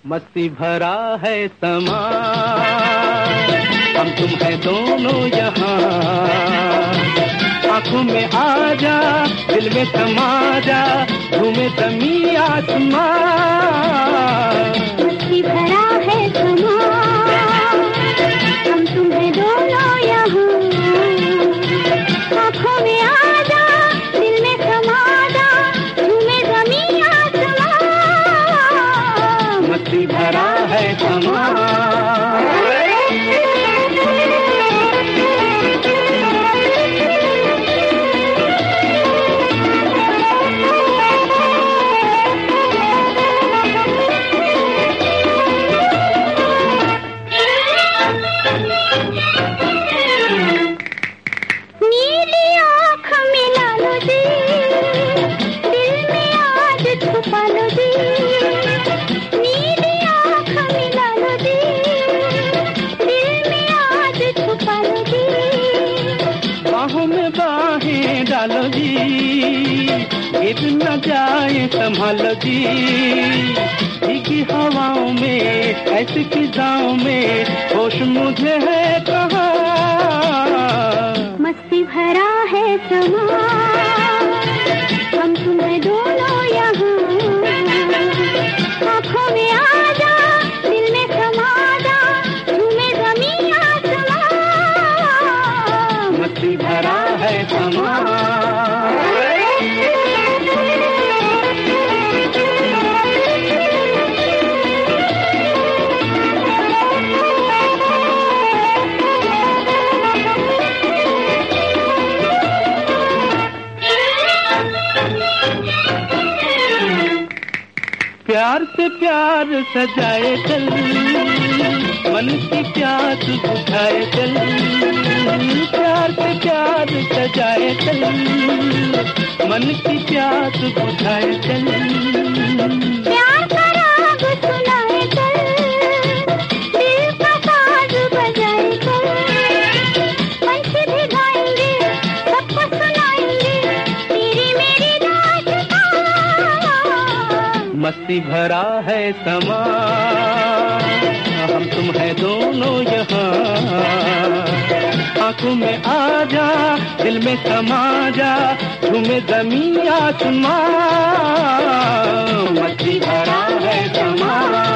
मस्ती भरा है समा, हम तुम है दोनों यहाँ। आंखों में आ जा, दिल में समा जा, झूमे ज़मीं आसमां। मस्ती भरा है समा, हम तुम है दोनों यहाँ। आंखों में आ जा, दिल में समा जा, झूमे ज़मीं आसमां। मस्ती भरा है समा। डालो जी, गिर न जाए संभालो जी। भीगी हवाओं में, ऐसी फिजाओं में, होश मुझे है कहाँ। मस्ती भरा है समा, हम तुम्हें दोनों यहाँ। आँखों में आ जा, दिल में समा जा, झूमे ज़मीं आसमां। मस्ती भरा है समा। प्यार से प्यार सजाए चल, मन की प्यास बुझाए चल। प्यार से प्यार सजाए चल, मन की प्यास बुझाए चल। प्यार का राग सुनाए चल, दिल का साज बजाए चल। पंछी भी गाएंगे, सबको सुनाएंगे, तेरी मेरी दास्तां। मस्ती भरा है समा, हम तुम है दोनों यहाँ। आंखों में आ जा, दिल में समा जा, झूमे ज़मीं आसमां। मस्ती भरा है समा।